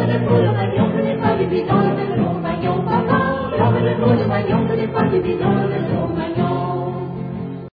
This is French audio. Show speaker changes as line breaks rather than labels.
le magnon, ce n'est pas du bidon, le magnon, papa. L'homme de le magnon, ce n'est pas du bidon.